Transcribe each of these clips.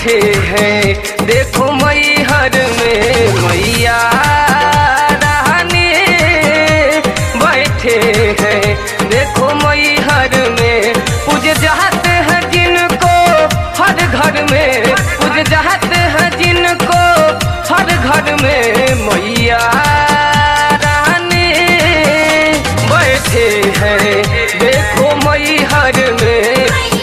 बैठे हैं। देखो मैहर में मैया रानी बैठे हैं। देखो मैहर में पूज जाते हैं जिनको हर घर में, पूज जाते हैं जिनको हर घर में मैया रानी बैठे हैं। देखो मैहर में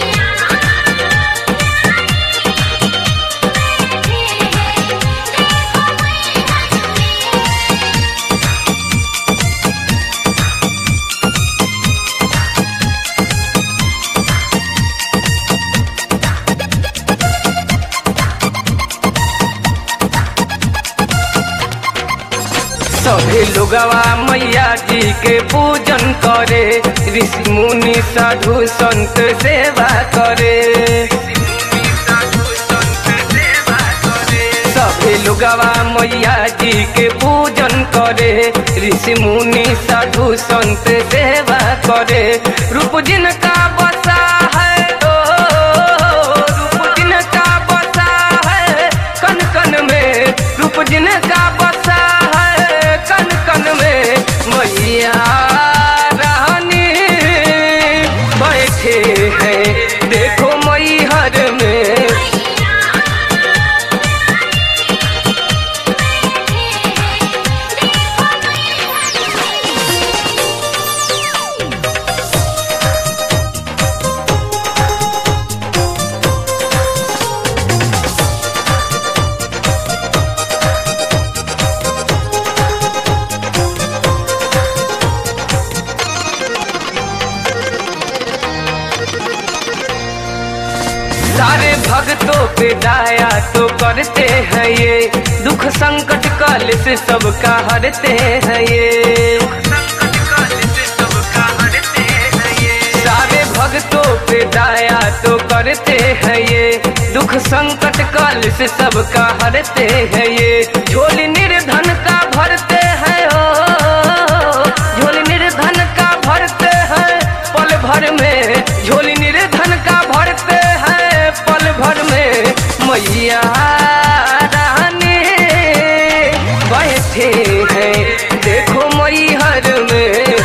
सभी लोगवा मैया जी के पूजन करे, ऋषि मुनि साधु संत सेवा करे। सभी लोगवा मैया जी के पूजन करे, ऋषि मुनि साधु संत सेवा करे। रूप जिनका बसा है रूप जिनका बसा है कन कन में, रूप जिनका बसा कन कन में मैया रानी बैठे हैं। देखो मैहर में सारे भक्तों पे दया तो करते हैं ये, दुख संकट काल से सबका हरते हैं ये। सारे भक्तों पे दया तो करते हैं ये, दुख संकट काल से सबका हरते हैं ये। झोली निर्धन का भरते हैं झोली निर्धन का भरते हैं पल भर में, झोली निर्धन का भरते हैं पल भर में मैया रानी बैठे हैं। देखो मैहर में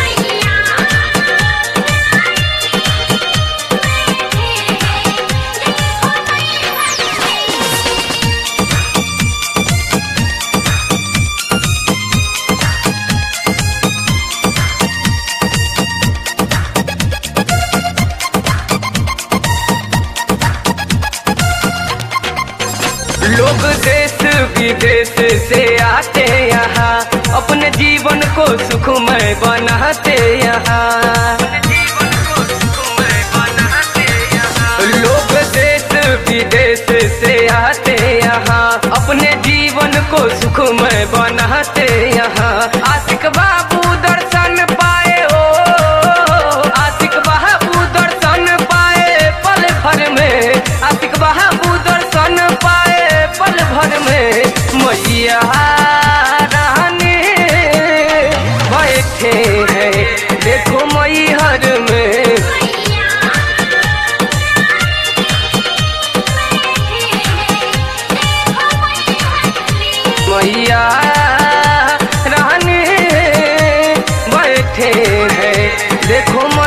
लोग देश विदेश से आते यहाँ, अपने जीवन को सुखमय बनाते यहाँ। लोग देश विदेश से आते यहाँ, अपने जीवन को सुखमय बनाते यहाँ। आशिक बाबू दर्शन पाए आशिक बाबू दर्शन पाए पल भर में, आशिक बाबू दर्शन पाए पल भर में मैया रानी बैठे हैं। देखो मैहर में मैया रानी बैठे हैं। देखो